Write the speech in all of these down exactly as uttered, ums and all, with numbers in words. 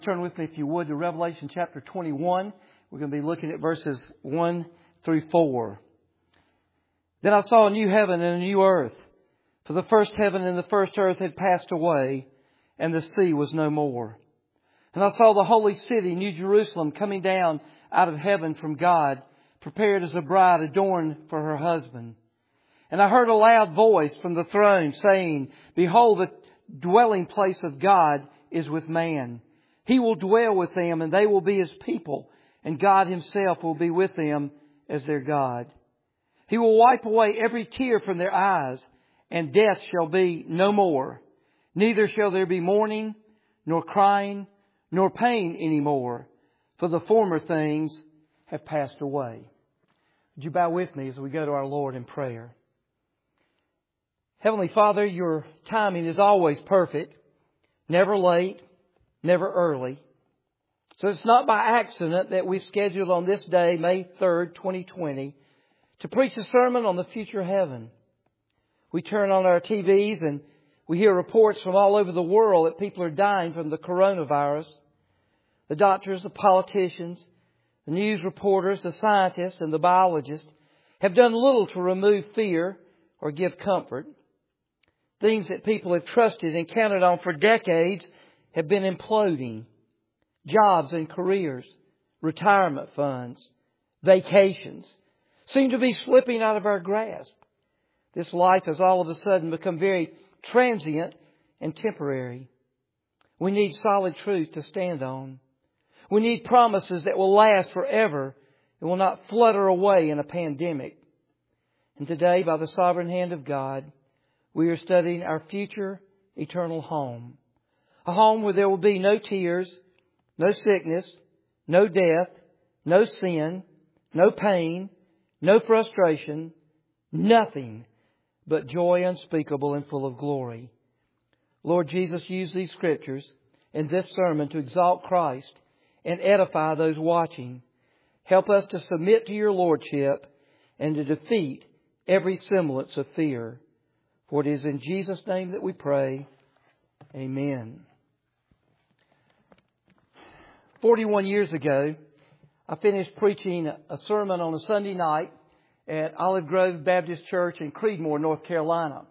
Turn with me, if you would, to Revelation chapter twenty-one. We're going to be looking at verses one through four. Then I saw a new heaven and a new earth. For the first heaven and the first earth had passed away, and the sea was no more. And I saw the holy city, New Jerusalem, coming down out of heaven from God, prepared as a bride adorned for her husband. And I heard a loud voice from the throne saying, Behold, the dwelling place of God is with man. He will dwell with them, and they will be His people, and God Himself will be with them as their God. He will wipe away every tear from their eyes, and death shall be no more. Neither shall there be mourning, nor crying, nor pain any more, for the former things have passed away. Would you bow with me as we go to our Lord in prayer? Heavenly Father, Your timing is always perfect, never late, never early. So it's not by accident that we've scheduled on this day, May third, twenty twenty, to preach a sermon on the future heaven. We turn on our T Vs and we hear reports from all over the world that people are dying from the coronavirus. The doctors, the politicians, the news reporters, the scientists and the biologists have done little to remove fear or give comfort. Things that people have trusted and counted on for decades have been imploding. Jobs and careers, retirement funds, vacations seem to be slipping out of our grasp. This life has all of a sudden become very transient and temporary. We need solid truth to stand on. We need promises that will last forever and will not flutter away in a pandemic. And today, by the sovereign hand of God, we are studying our future eternal home. A home where there will be no tears, no sickness, no death, no sin, no pain, no frustration, nothing but joy unspeakable and full of glory. Lord Jesus, use these scriptures in this sermon to exalt Christ and edify those watching. Help us to submit to Your Lordship and to defeat every semblance of fear. For it is in Jesus' name that we pray. Amen. Forty-one years ago, I finished preaching a sermon on a Sunday night at Olive Grove Baptist Church in Creedmoor, North Carolina.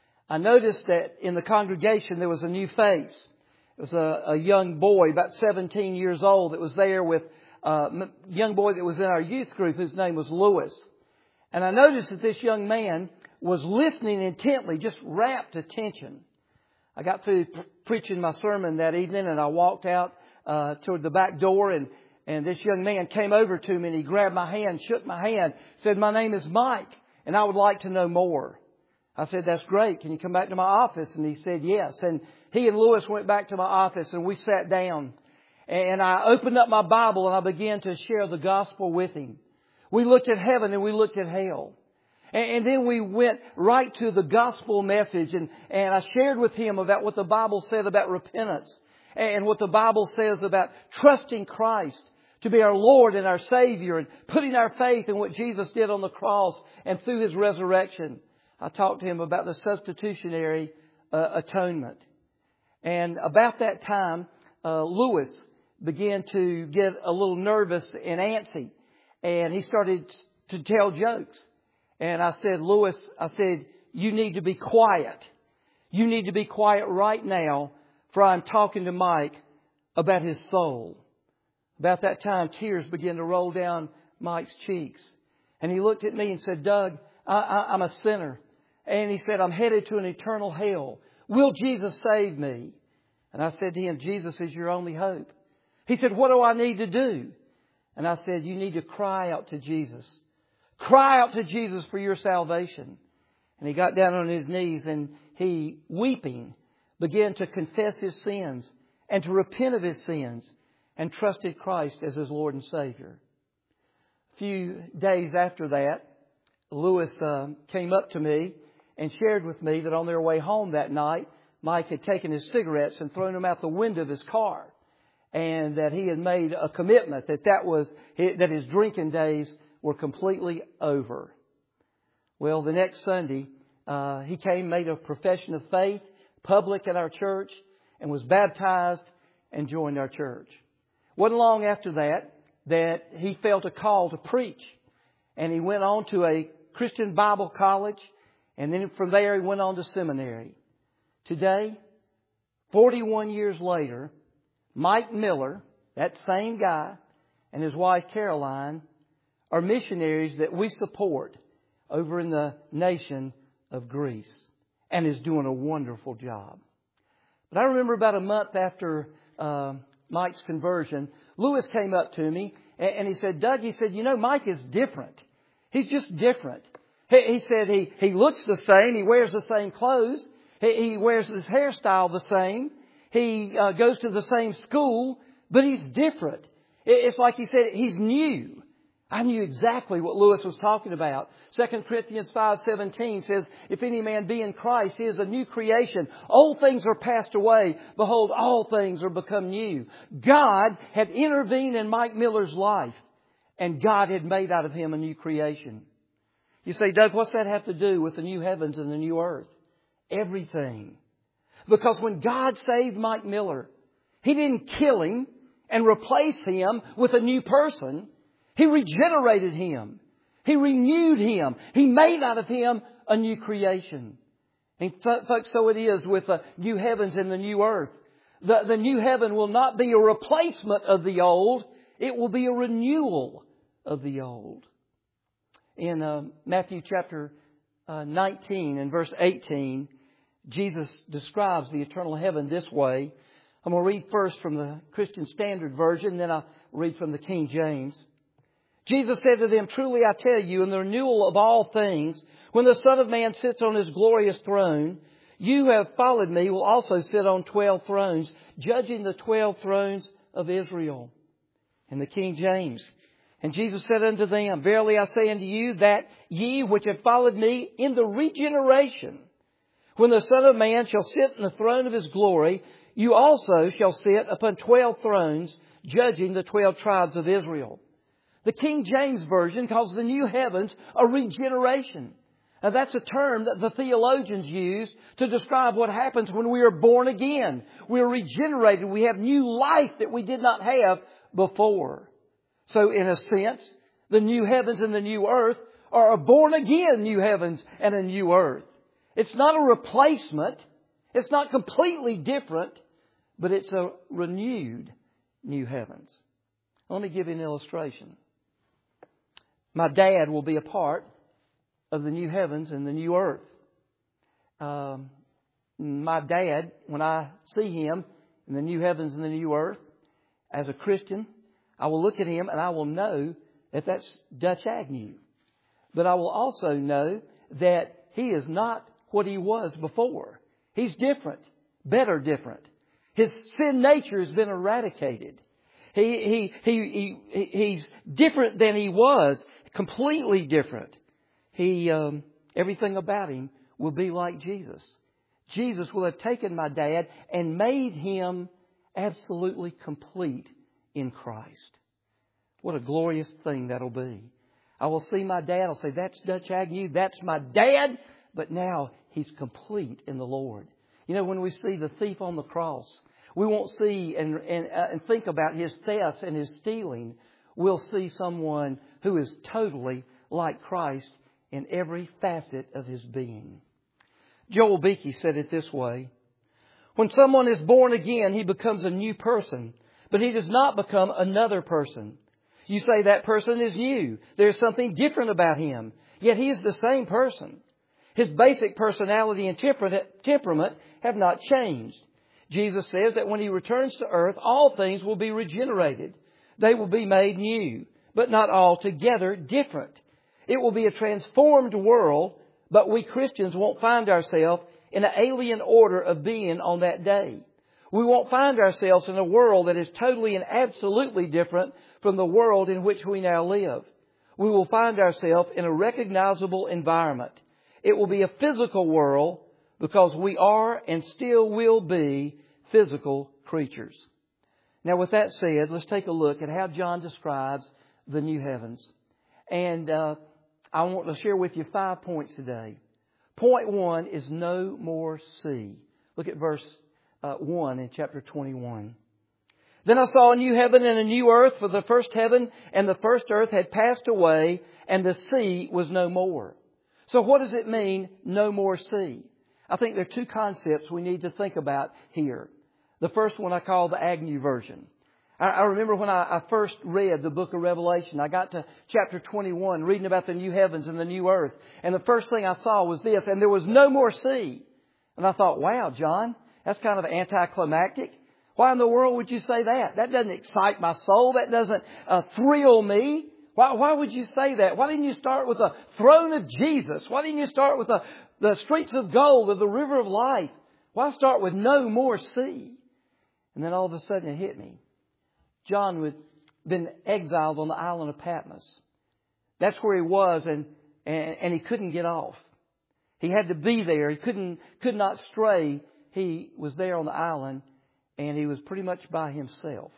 I noticed that in the congregation there was a new face. It was a, a young boy, about seventeen years old, that was there with a young boy that was in our youth group whose name was Lewis. And I noticed that this young man was listening intently, just rapt attention. I got through pre- preaching my sermon that evening and I walked out uh, toward the back door and, and this young man came over to me and he grabbed my hand, shook my hand, said, "My name is Mike and I would like to know more." I said, "That's great. Can you come back to my office?" And he said, "Yes." And he and Lewis went back to my office and we sat down. And I opened up my Bible and I began to share the gospel with him. We looked at heaven and we looked at hell. And then we went right to the gospel message and, and I shared with him about what the Bible said about repentance and what the Bible says about trusting Christ to be our Lord and our Savior and putting our faith in what Jesus did on the cross and through His resurrection. I talked to him about the substitutionary uh, atonement. And about that time, uh, Lewis began to get a little nervous and antsy and he started to tell jokes. And I said, "Lewis, I said, you need to be quiet. You need to be quiet right now, for I'm talking to Mike about his soul." About that time, tears began to roll down Mike's cheeks. And he looked at me and said, "Doug, I, I, I'm a sinner." And he said, "I'm headed to an eternal hell. Will Jesus save me?" And I said to him, "Jesus is your only hope." He said, "What do I need to do?" And I said, "You need to cry out to Jesus. Cry out to Jesus for your salvation." And he got down on his knees and he, weeping, began to confess his sins and to repent of his sins and trusted Christ as his Lord and Savior. A few days after that, Lewis uh, came up to me and shared with me that on their way home that night, Mike had taken his cigarettes and thrown them out the window of his car. And that he had made a commitment that that was that his drinking days were completely over. Well, the next Sunday, uh, he came, made a profession of faith, public at our church, and was baptized and joined our church. Wasn't long after that that he felt a call to preach. And he went on to a Christian Bible college. And then from there he went on to seminary. Today, forty-one years later, Mike Miller, that same guy, and his wife Caroline are missionaries that we support over in the nation of Greece, and is doing a wonderful job. But I remember about a month after uh, Mike's conversion, Lewis came up to me and, and he said, Doug, he said, you know, Mike is different. He's just different. He, he said he, he looks the same. He wears the same clothes. He, he wears his hairstyle the same. He uh, goes to the same school, but he's different. It, it's like he said, he's new. I knew exactly what Lewis was talking about. Second Corinthians five seventeen says, if any man be in Christ, he is a new creation. Old things are passed away. Behold, all things are become new. God had intervened in Mike Miller's life, and God had made out of him a new creation. You say, Doug, what's that have to do with the new heavens and the new earth? Everything. Because when God saved Mike Miller, He didn't kill him and replace him with a new person. He regenerated him. He renewed him. He made out of him a new creation. And folks, so it is with the new heavens and the new earth. The, the new heaven will not be a replacement of the old. It will be a renewal of the old. In uh, Matthew chapter uh, nineteen and verse eighteen, Jesus describes the eternal heaven this way. I'm going to read first from the Christian Standard Version, then I'll read from the King James. Jesus said to them, truly I tell you, in the renewal of all things, when the Son of Man sits on His glorious throne, you who have followed me will also sit on twelve thrones, judging the twelve thrones of Israel. In the King James. And Jesus said unto them, verily I say unto you, that ye which have followed me in the regeneration, when the Son of Man shall sit in the throne of His glory, you also shall sit upon twelve thrones, judging the twelve tribes of Israel. The King James Version calls the new heavens a regeneration. Now that's a term that the theologians use to describe what happens when we are born again. We are regenerated. We have new life that we did not have before. So in a sense, the new heavens and the new earth are a born again new heavens and a new earth. It's not a replacement. It's not completely different, but it's a renewed new heavens. Let me give you an illustration. My dad will be a part of the new heavens and the new earth. Um, my dad, when I see him in the new heavens and the new earth, as a Christian, I will look at him and I will know that that's Dutch Agnew. But I will also know that he is not what he was before. He's different, better different. His sin nature has been eradicated. He, he, he, he, he's different than he was, completely different. He, um, everything about him will be like Jesus. Jesus will have taken my dad and made him absolutely complete in Christ. What a glorious thing that'll be. I will see my dad. I'll say, that's Dutch Agnew. That's my dad. But now he's complete in the Lord. You know, when we see the thief on the cross, we won't see and, and, uh, and think about his thefts and his stealing. We'll see someone who is totally like Christ in every facet of his being. Joel Beakey said it this way. When someone is born again, he becomes a new person, but he does not become another person. You say that person is new. There's something different about him. Yet he is the same person. His basic personality and temperament have not changed. Jesus says that when He returns to earth, all things will be regenerated. They will be made new, but not altogether different. It will be a transformed world, but we Christians won't find ourselves in an alien order of being on that day. We won't find ourselves in a world that is totally and absolutely different from the world in which we now live. We will find ourselves in a recognizable environment. It will be a physical world because we are and still will be physical creatures. Now, with that said, let's take a look at how John describes the new heavens. And uh, I want to share with you five points today. Point one is no more sea. Look at verse uh, one in chapter twenty-one. Then I saw a new heaven and a new earth, for the first heaven and the first earth had passed away, and the sea was no more. So what does it mean, no more sea? I think there are two concepts we need to think about here. The first one I call the Agnew version. I, I remember when I, I first read the book of Revelation, I got to chapter twenty-one, reading about the new heavens and the new earth. And the first thing I saw was this, and there was no more sea. And I thought, wow, John, that's kind of anticlimactic. Why in the world would you say that? That doesn't excite my soul. That doesn't uh, thrill me. Why, why would you say that? Why didn't you start with the throne of Jesus? Why didn't you start with the, the streets of gold or the river of life? Why start with no more sea? And then all of a sudden it hit me. John had been exiled on the island of Patmos. That's where he was, and, and, and he couldn't get off. He had to be there. He couldn't, could not stray. He was there on the island, and he was pretty much by himself.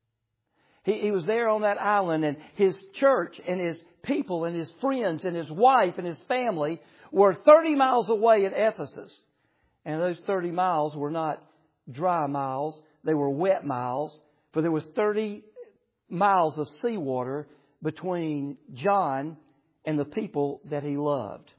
He, he was there on that island, and his church and his people and his friends and his wife and his family were thirty miles away in Ephesus. And those thirty miles were not dry miles. They were wet miles. For there was thirty miles of seawater between John and the people that he loved.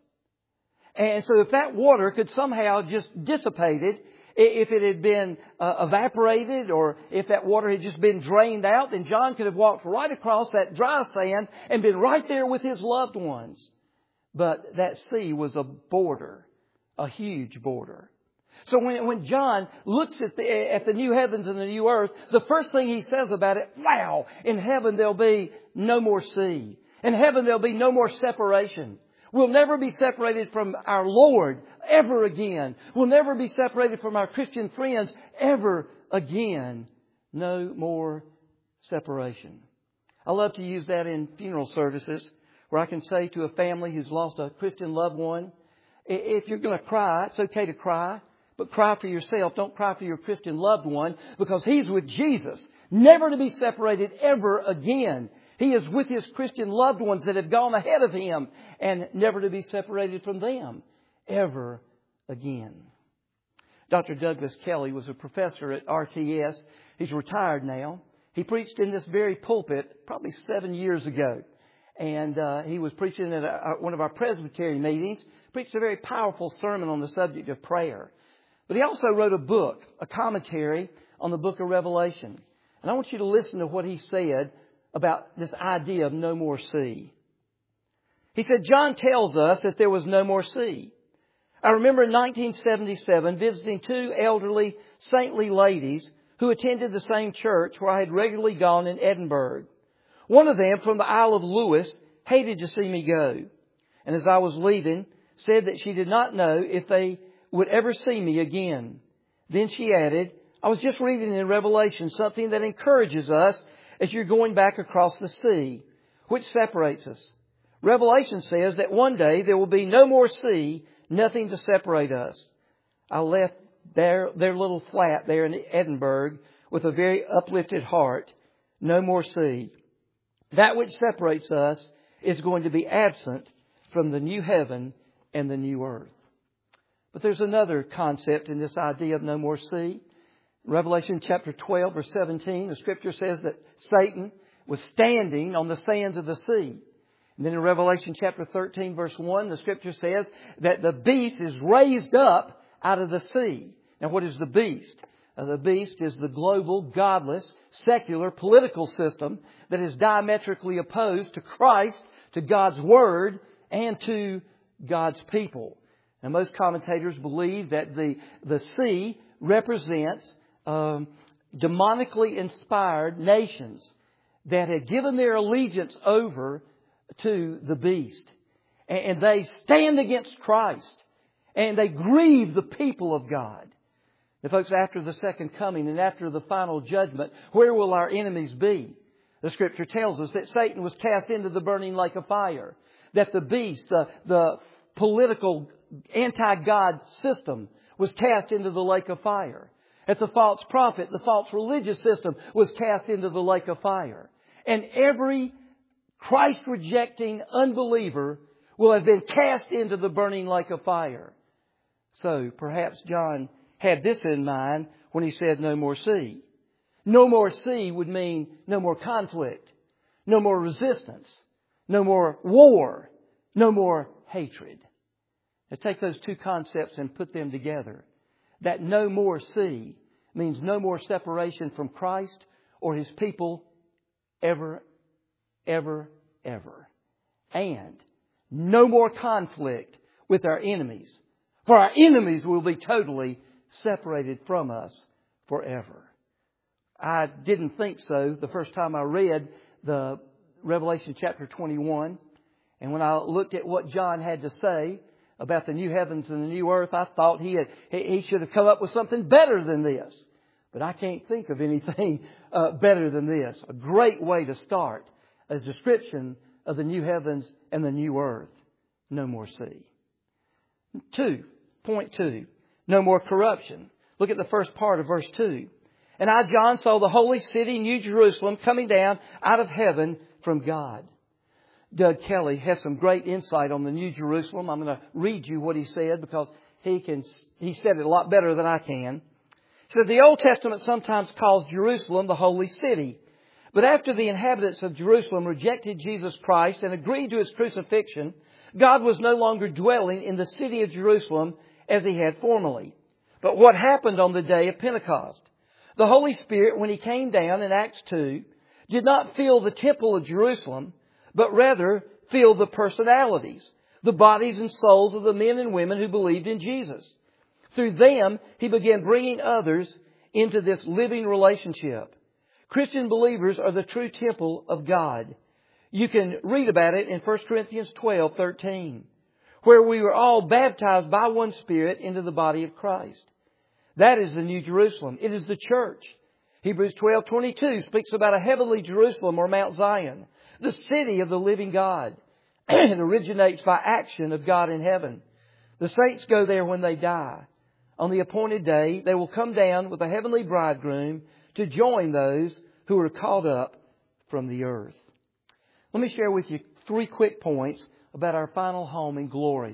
And so if that water could somehow just dissipated, if it had been uh, evaporated, or if that water had just been drained out, then John could have walked right across that dry sand and been right there with his loved ones. But that sea was a border, a huge border. So when, when John looks at the, at the new heavens and the new earth, the first thing he says about it, wow, in heaven there'll be no more sea. In heaven there'll be no more separation. We'll never be separated from our Lord ever again. We'll never be separated from our Christian friends ever again. No more separation. I love to use that in funeral services, where I can say to a family who's lost a Christian loved one, if you're going to cry, it's okay to cry, but cry for yourself. Don't cry for your Christian loved one, because he's with Jesus, never to be separated ever again. He is with his Christian loved ones that have gone ahead of him, and never to be separated from them ever again. Doctor Douglas Kelly was a professor at R T S. He's retired now. He preached in this very pulpit probably seven years ago. And uh, he was preaching at a, one of our Presbyterian meetings. Preached a very powerful sermon on the subject of prayer. But he also wrote a book, a commentary on the book of Revelation. And I want you to listen to what he said about this idea of no more sea. He said, John tells us that there was no more sea. I remember in nineteen seventy-seven visiting two elderly, saintly ladies who attended the same church where I had regularly gone in Edinburgh. One of them, from the Isle of Lewis, hated to see me go. And as I was leaving, said that she did not know if they would ever see me again. Then she added, I was just reading in Revelation something that encourages us as you're going back across the sea, which separates us. Revelation says that one day there will be no more sea, nothing to separate us. I left their, their little flat there in Edinburgh with a very uplifted heart. No more sea. That which separates us is going to be absent from the new heaven and the new earth. But there's another concept in this idea of no more sea. Revelation chapter twelve, verse seventeen, the Scripture says that Satan was standing on the sands of the sea. And then in Revelation chapter thirteen, verse one, the Scripture says that the beast is raised up out of the sea. Now, what is the beast? Uh, the beast is the global, godless, secular, political system that is diametrically opposed to Christ, to God's Word, and to God's people. Now, most commentators believe that the, the sea represents um, demonically inspired nations that had given their allegiance over to the beast. And, and they stand against Christ. And they grieve the people of God. Now, folks, after the second coming and after the final judgment, where will our enemies be? The Scripture tells us that Satan was cast into the burning lake of fire. That the beast, the, the political anti-God system, was cast into the lake of fire. That the false prophet, the false religious system, was cast into the lake of fire. And every Christ-rejecting unbeliever will have been cast into the burning lake of fire. So perhaps John had this in mind when he said no more sea. No more sea would mean no more conflict, no more resistance, no more war, no more hatred. Now take those two concepts and put them together. That no more sea means no more separation from Christ or His people ever, ever, ever. And no more conflict with our enemies. For our enemies will be totally separated from us forever. I didn't think so the first time I read the Revelation chapter twenty-one. And when I looked at what John had to say about the new heavens and the new earth, I thought he had, he should have come up with something better than this. But I can't think of anything uh, better than this. A great way to start a description of the new heavens and the new earth. No more sea. Two, point two, no more corruption. Look at the first part of verse two. And I, John, saw the holy city, New Jerusalem, coming down out of heaven from God. Doug Kelly has some great insight on the New Jerusalem. I'm going to read you what he said because he can, he said it a lot better than I can. He said, the Old Testament sometimes calls Jerusalem the holy city. But after the inhabitants of Jerusalem rejected Jesus Christ and agreed to His crucifixion, God was no longer dwelling in the city of Jerusalem as He had formerly. But what happened on the day of Pentecost? The Holy Spirit, when He came down in Acts two, did not fill the temple of Jerusalem, but rather filled the personalities, the bodies and souls of the men and women who believed in Jesus. Through them, He began bringing others into this living relationship. Christian believers are the true temple of God. You can read about it in First Corinthians twelve thirteen, where we were all baptized by one Spirit into the body of Christ. That is the New Jerusalem. It is the church. Hebrews twelve twenty-two speaks about a heavenly Jerusalem or Mount Zion, the city of the living God. It originates by action of God in heaven. The saints go there when they die. On the appointed day, they will come down with a heavenly bridegroom to join those who are called up from the earth. Let me share with you three quick points about our final home in glory.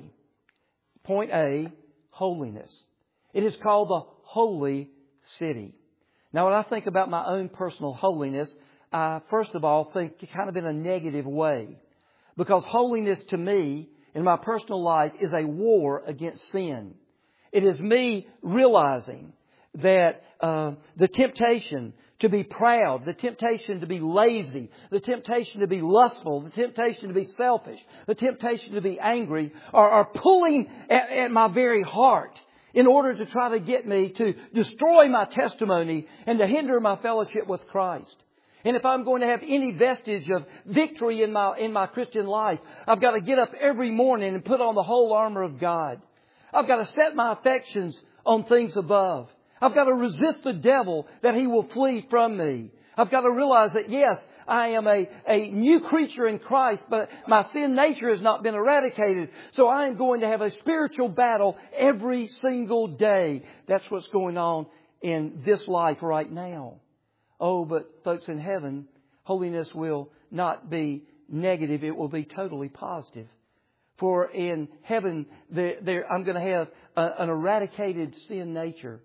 Point A, holiness. It is called the holy city. Now, when I think about my own personal holiness, I first of all think kind of in a negative way. Because holiness to me, in my personal life, is a war against sin. It is me realizing that uh, the temptation to be proud, the temptation to be lazy, the temptation to be lustful, the temptation to be selfish, the temptation to be angry are, are pulling at, at my very heart in order to try to get me to destroy my testimony and to hinder my fellowship with Christ. And if I'm going to have any vestige of victory in my, in my Christian life, I've got to get up every morning and put on the whole armor of God. I've got to set my affections on things above. I've got to resist the devil that he will flee from me. I've got to realize that, yes, I am a, a new creature in Christ, but my sin nature has not been eradicated. So I am going to have a spiritual battle every single day. That's what's going on in this life right now. Oh, but folks, in heaven, holiness will not be negative. It will be totally positive. For in heaven, there, there, I'm going to have a, an eradicated sin nature.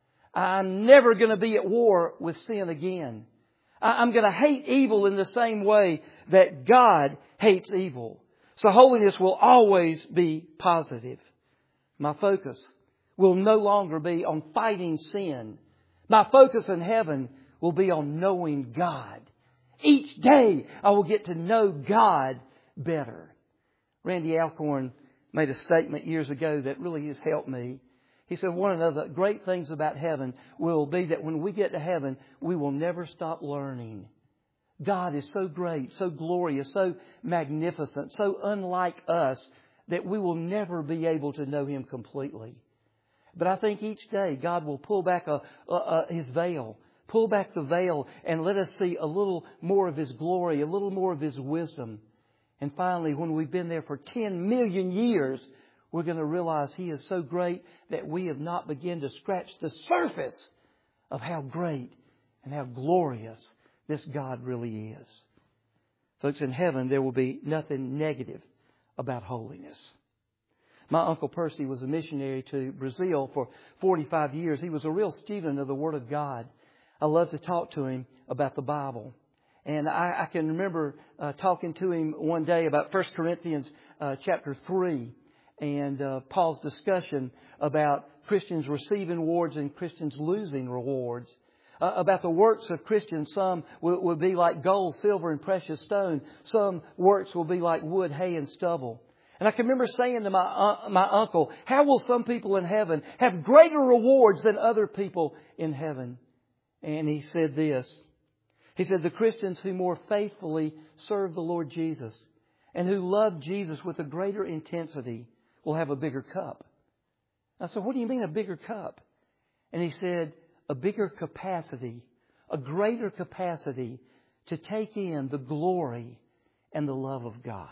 I'm never going to be at war with sin again. I'm going to hate evil in the same way that God hates evil. So holiness will always be positive. My focus will no longer be on fighting sin. My focus in heaven will be on knowing God. Each day I will get to know God better. Randy Alcorn made a statement years ago that really has helped me. He said one of the great things about heaven will be that when we get to heaven, we will never stop learning. God is so great, so glorious, so magnificent, so unlike us that we will never be able to know Him completely. But I think each day God will pull back a, a, a, His veil, pull back the veil and let us see a little more of His glory, a little more of His wisdom. And finally, when we've been there for ten million years, we're going to realize He is so great that we have not begun to scratch the surface of how great and how glorious this God really is. Folks, in heaven, there will be nothing negative about holiness. My Uncle Percy was a missionary to Brazil for forty-five years. He was a real student of the Word of God. I love to talk to him about the Bible. And I, I can remember uh, talking to him one day about First Corinthians uh, chapter three and uh, Paul's discussion about Christians receiving rewards and Christians losing rewards. Uh, about the works of Christians, some will, will be like gold, silver, and precious stone. Some works will be like wood, hay, and stubble. And I can remember saying to my uh, my uncle, how will some people in heaven have greater rewards than other people in heaven? And he said this. He said, the Christians who more faithfully serve the Lord Jesus and who love Jesus with a greater intensity will have a bigger cup. I said, what do you mean a bigger cup? And he said, a bigger capacity, a greater capacity to take in the glory and the love of God.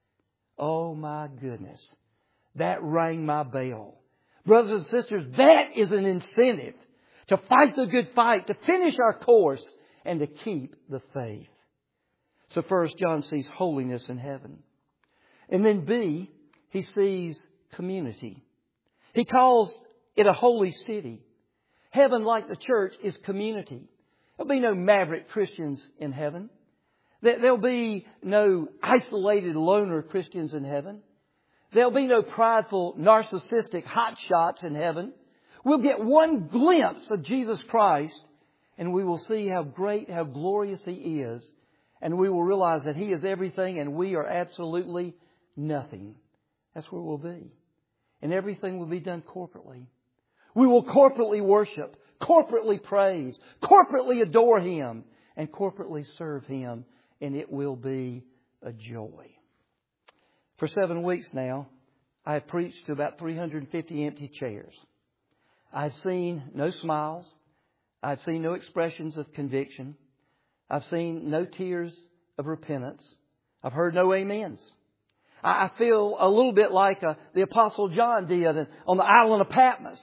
Oh my goodness. That rang my bell. Brothers and sisters, that is an incentive to fight the good fight, to finish our course, and to keep the faith. So first, John sees holiness in heaven. And then B, he sees community. He calls it a holy city. Heaven, like the church, is community. There'll be no maverick Christians in heaven. There'll be no isolated loner Christians in heaven. There'll be no prideful, narcissistic hotshots in heaven. We'll get one glimpse of Jesus Christ and we will see how great, how glorious He is. And we will realize that He is everything and we are absolutely nothing. That's where we'll be. And everything will be done corporately. We will corporately worship, corporately praise, corporately adore Him, and corporately serve Him. And it will be a joy. For seven weeks now, I have preached to about three hundred fifty empty chairs. I've seen no smiles. I've seen no expressions of conviction. I've seen no tears of repentance. I've heard no amens. I feel a little bit like uh, the Apostle John did on the island of Patmos.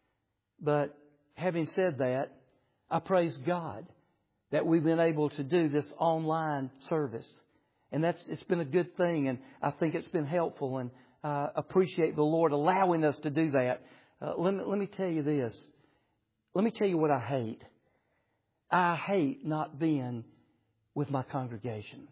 But having said that, I praise God that we've been able to do this online service. And that's it's been a good thing, and I think it's been helpful, and uh, appreciate the Lord allowing us to do that. Uh, let me, let me tell you this. Let me tell you what I hate. I hate not being with my congregation.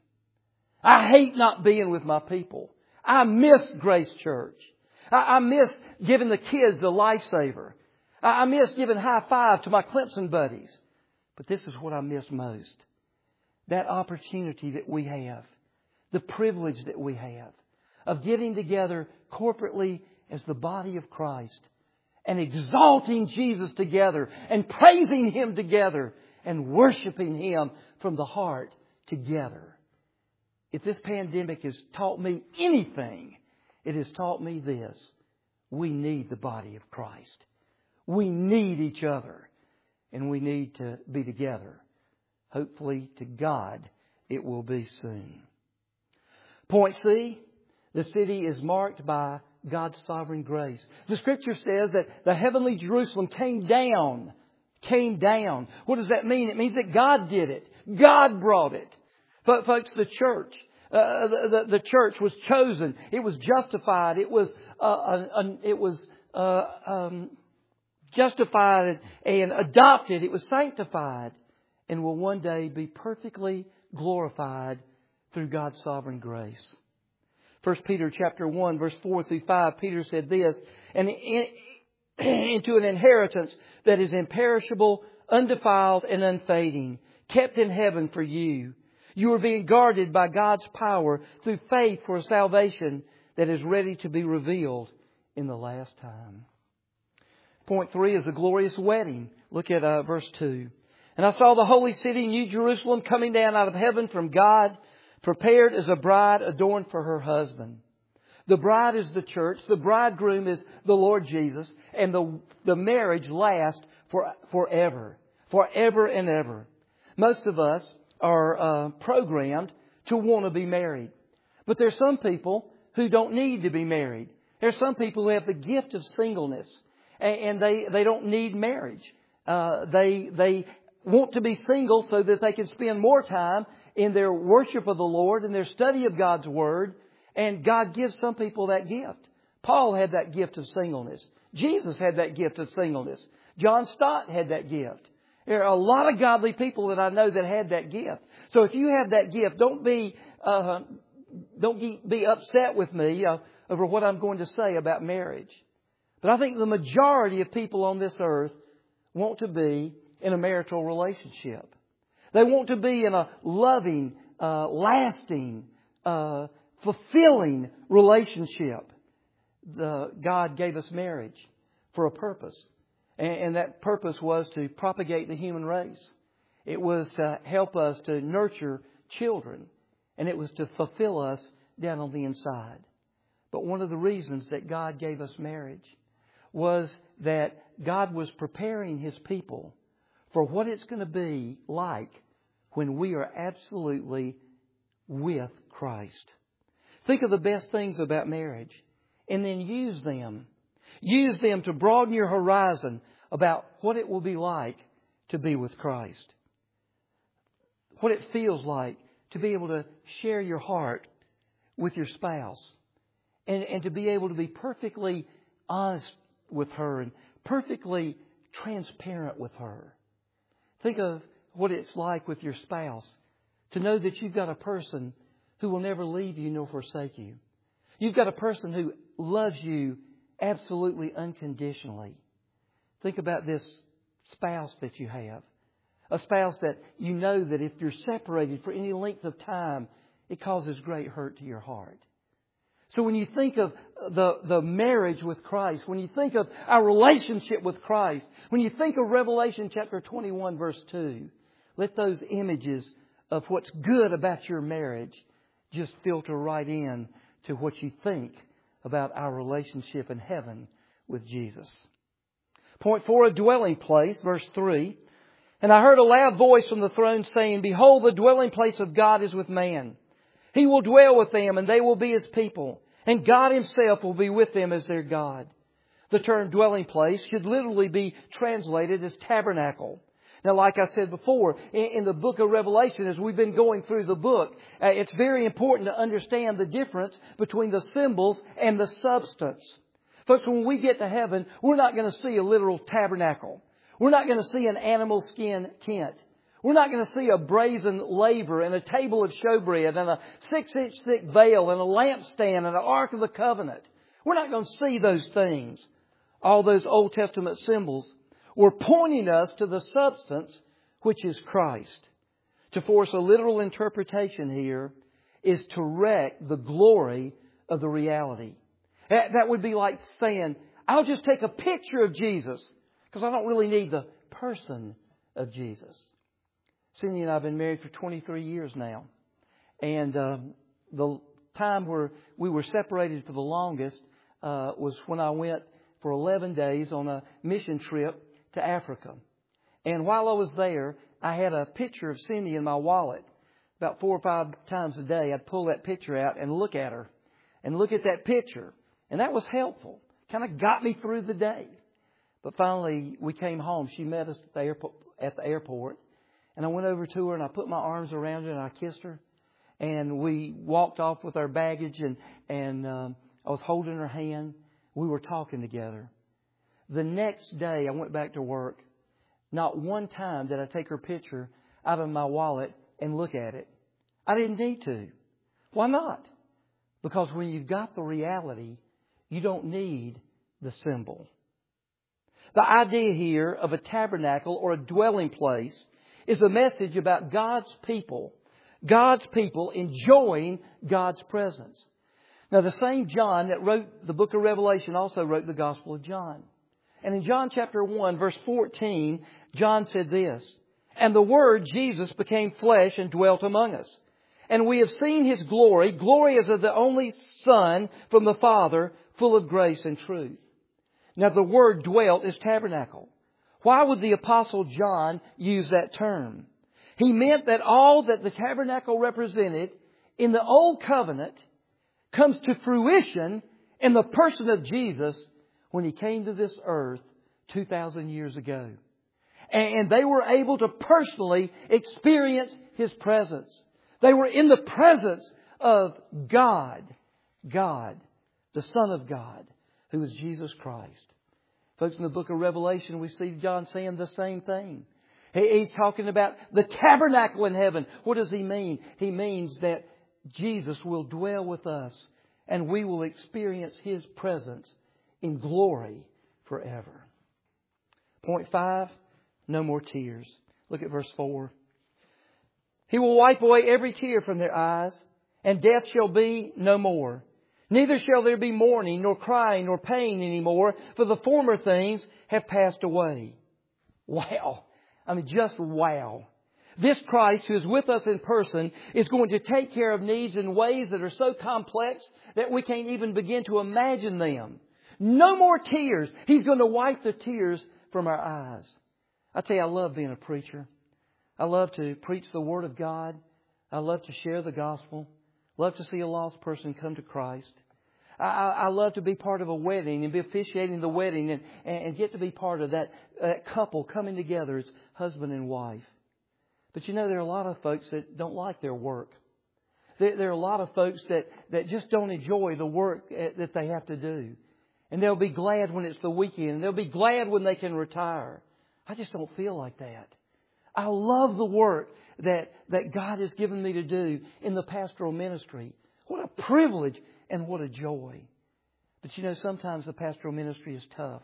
I hate not being with my people. I miss Grace Church. I, I miss giving the kids the lifesaver. I, I miss giving high five to my Clemson buddies. But this is what I miss most. That opportunity that we have. The privilege that we have of getting together corporately as the body of Christ and exalting Jesus together and praising Him together and worshiping Him from the heart together. If this pandemic has taught me anything, it has taught me this. We need the body of Christ. We need each other. And we need to be together. Hopefully to God it will be soon. Point C, the city is marked by God's sovereign grace. The Scripture says that the heavenly Jerusalem came down. Came down. What does that mean? It means that God did it. God brought it. But folks, the church, uh, the, the, the church was chosen. It was justified. It was, uh, uh, uh, it was uh, um, justified and adopted. It was sanctified, and will one day be perfectly glorified through God's sovereign grace. First Peter chapter one, verse four through five, Peter said this, and in, into an inheritance that is imperishable, undefiled, and unfading, kept in heaven for you. You are being guarded by God's power through faith for a salvation that is ready to be revealed in the last time. Point three is a glorious wedding. Look at uh, verse two. And I saw the holy city, New Jerusalem, coming down out of heaven from God, prepared as a bride adorned for her husband. The bride is the church. The bridegroom is the Lord Jesus. And the, the marriage lasts for, forever. Forever and ever. Most of us are uh, programmed to want to be married. But there's some people who don't need to be married. There's some people who have the gift of singleness. And, and they, they don't need marriage. Uh, they, they want to be single so that they can spend more time in their worship of the Lord and their study of God's Word. And God gives some people that gift. Paul had that gift of singleness. Jesus had that gift of singleness. John Stott had that gift. There are a lot of godly people that I know that had that gift. So if you have that gift, don't be uh, don't be upset with me uh, over what I'm going to say about marriage. But I think the majority of people on this earth want to be in a marital relationship. They want to be in a loving, uh, lasting, uh, fulfilling relationship. The, God gave us marriage for a purpose. And, and that purpose was to propagate the human race. It was to help us to nurture children. And it was to fulfill us down on the inside. But one of the reasons that God gave us marriage was that God was preparing His people for what it's going to be like when we are absolutely with Christ. Think of the best things about marriage and then use them. Use them to broaden your horizon about what it will be like to be with Christ. What it feels like to be able to share your heart with your spouse. And, and to be able to be perfectly honest with her and perfectly transparent with her. Think of what it's like with your spouse to know that you've got a person who will never leave you nor forsake you. You've got a person who loves you absolutely unconditionally. Think about this spouse that you have. A spouse that you know that if you're separated for any length of time, it causes great hurt to your heart. So when you think of the, the marriage with Christ, when you think of our relationship with Christ, when you think of Revelation chapter twenty-one verse two, let those images of what's good about your marriage just filter right in to what you think about our relationship in heaven with Jesus. Point four, a dwelling place, verse three. And I heard a loud voice from the throne saying, Behold, the dwelling place of God is with man. He will dwell with them, and they will be His people. And God Himself will be with them as their God. The term dwelling place should literally be translated as tabernacle. Now, like I said before, in the book of Revelation, as we've been going through the book, it's very important to understand the difference between the symbols and the substance. Folks, when we get to heaven, we're not going to see a literal tabernacle. We're not going to see an animal skin tent. We're not going to see a brazen laver and a table of showbread and a six-inch thick veil and a lampstand and an Ark of the Covenant. We're not going to see those things. All those Old Testament symbols were pointing us to the substance, which is Christ. To force a literal interpretation here is to wreck the glory of the reality. That would be like saying, I'll just take a picture of Jesus because I don't really need the person of Jesus. Cindy and I have been married for twenty-three years now. And uh, the time where we were separated for the longest uh, was when I went for eleven days on a mission trip to Africa. And while I was there, I had a picture of Cindy in my wallet. About four or five times a day, I'd pull that picture out and look at her and look at that picture. And that was helpful. Kind of got me through the day. But finally, we came home. She met us at the airport. At the airport. And I went over to her and I put my arms around her and I kissed her. And we walked off with our baggage and, and um, I was holding her hand. We were talking together. The next day I went back to work. Not one time did I take her picture out of my wallet and look at it. I didn't need to. Why not? Because when you've got the reality, you don't need the symbol. The idea here of a tabernacle or a dwelling place is a message about God's people. God's people enjoying God's presence. Now, the same John that wrote the book of Revelation also wrote the Gospel of John. And in John chapter one, verse fourteen, John said this, And the Word, Jesus, became flesh and dwelt among us. And we have seen His glory, glory as of the only Son from the Father, full of grace and truth. Now, the word dwelt is tabernacle. Why would the Apostle John use that term? He meant that all that the tabernacle represented in the Old Covenant comes to fruition in the person of Jesus when He came to this earth two thousand years ago. And they were able to personally experience His presence. They were in the presence of God, God, the Son of God, who is Jesus Christ. Folks, in the book of Revelation, we see John saying the same thing. He's talking about the tabernacle in heaven. What does He mean? He means that Jesus will dwell with us and we will experience His presence in glory forever. Point five, no more tears. Look at verse four. He will wipe away every tear from their eyes, and death shall be no more. Neither shall there be mourning, nor crying, nor pain any more, for the former things have passed away. Wow. I mean, just wow. This Christ who is with us in person is going to take care of needs in ways that are so complex that we can't even begin to imagine them. No more tears. He's going to wipe the tears from our eyes. I tell you, I love being a preacher. I love to preach the Word of God. I love to share the gospel. Love to see a lost person come to Christ. I, I love to be part of a wedding and be officiating the wedding and, and get to be part of that, that couple coming together as husband and wife. But you know, there are a lot of folks that don't like their work. There, there are a lot of folks that, that just don't enjoy the work that they have to do. And they'll be glad when it's the weekend. And they'll be glad when they can retire. I just don't feel like that. I love the work that, that God has given me to do in the pastoral ministry. What a privilege and what a joy. But you know, sometimes the pastoral ministry is tough.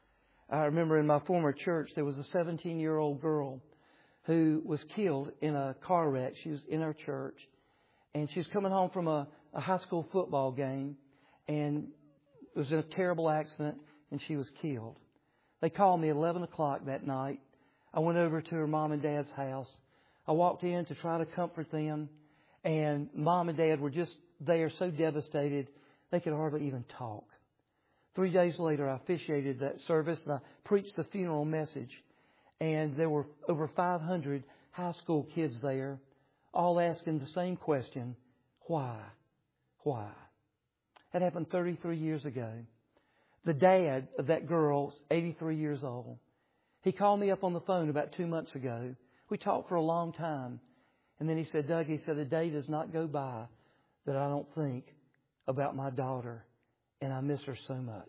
I remember in my former church, there was a seventeen-year-old girl who was killed in a car wreck. She was in our church. And she was coming home from a, a high school football game. And it was in a terrible accident and she was killed. They called me eleven o'clock that night. I went over to her mom and dad's house. I walked in to try to comfort them. And mom and dad were just there so devastated they could hardly even talk. Three days later, I officiated that service and I preached the funeral message. And there were over five hundred high school kids there, all asking the same question, why? Why? That happened thirty-three years ago. The dad of that girl, eighty-three years old, he called me up on the phone about two months ago. We talked for a long time. And then he said, Doug, he said, a day does not go by that I don't think about my daughter. And I miss her so much.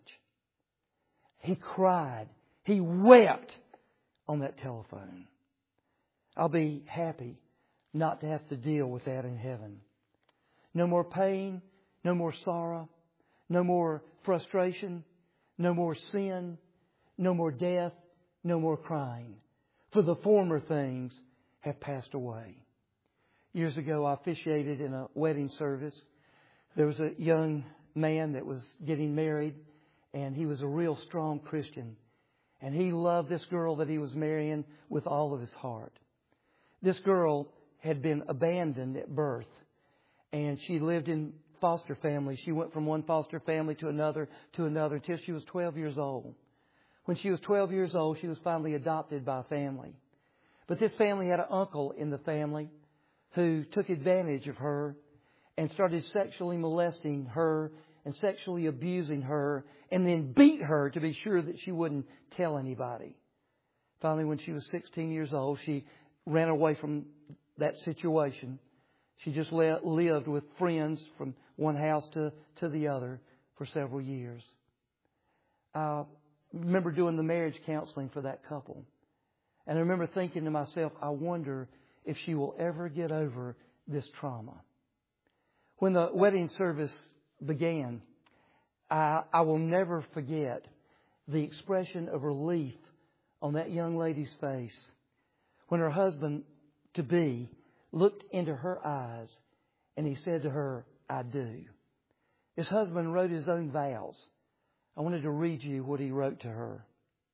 He cried. He wept on that telephone. I'll be happy not to have to deal with that in heaven. No more pain. No more sorrow. No more frustration. No more sin. No more death. No more crying. For the former things have passed away. Years ago, I officiated in a wedding service. There was a young man that was getting married, and he was a real strong Christian. And he loved this girl that he was marrying with all of his heart. This girl had been abandoned at birth, and she lived in foster family. She went from one foster family to another to another until she was twelve years old. When she was twelve years old, she was finally adopted by a family. But this family had an uncle in the family who took advantage of her and started sexually molesting her and sexually abusing her and then beat her to be sure that she wouldn't tell anybody. Finally, when she was sixteen years old, she ran away from that situation. She just lived with friends from one house to, to the other for several years. I remember doing the marriage counseling for that couple. And I remember thinking to myself, I wonder if she will ever get over this trauma. When the wedding service began, I, I will never forget the expression of relief on that young lady's face when her husband-to-be looked into her eyes and he said to her, I do. His husband wrote his own vows. I wanted to read you what he wrote to her.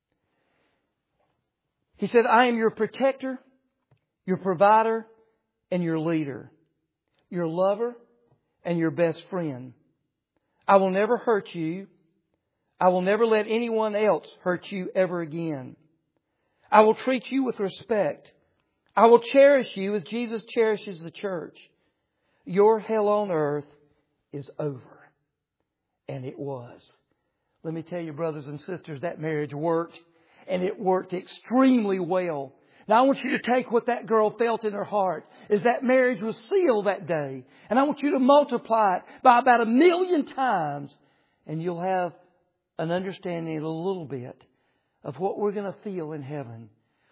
He said, I am your protector, your provider, and your leader, your lover, and your best friend. I will never hurt you. I will never let anyone else hurt you ever again. I will treat you with respect. I will cherish you as Jesus cherishes the church. Your hell on earth is over. And it was. Let me tell you, brothers and sisters, that marriage worked. And it worked extremely well. Now I want you to take what that girl felt in her heart as that marriage was sealed that day. And I want you to multiply it by about a million times. And you'll have an understanding a little bit of what we're going to feel in heaven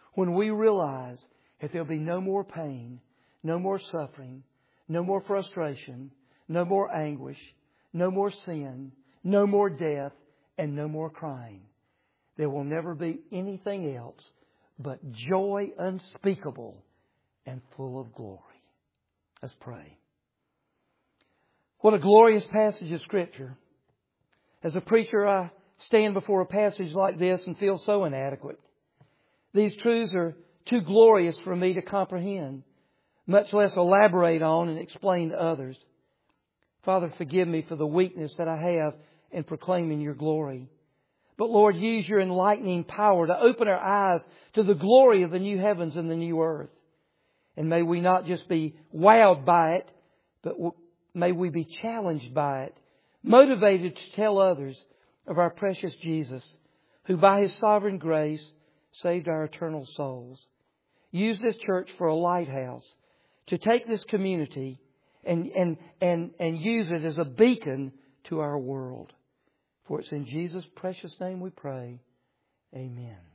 when we realize that there'll be no more pain, no more suffering, no more frustration, no more anguish, no more sin, no more death, and no more crying. There will never be anything else but joy unspeakable and full of glory. Let's pray. What a glorious passage of Scripture. As a preacher, I stand before a passage like this and feel so inadequate. These truths are too glorious for me to comprehend, much less elaborate on and explain to others. Father, forgive me for the weakness that I have in proclaiming Your glory. But Lord, use Your enlightening power to open our eyes to the glory of the new heavens and the new earth. And may we not just be wowed by it, but may we be challenged by it, motivated to tell others of our precious Jesus, who by His sovereign grace saved our eternal souls. Use this church for a lighthouse to take this community and, and, and, and use it as a beacon to our world. For it's in Jesus' precious name we pray. Amen.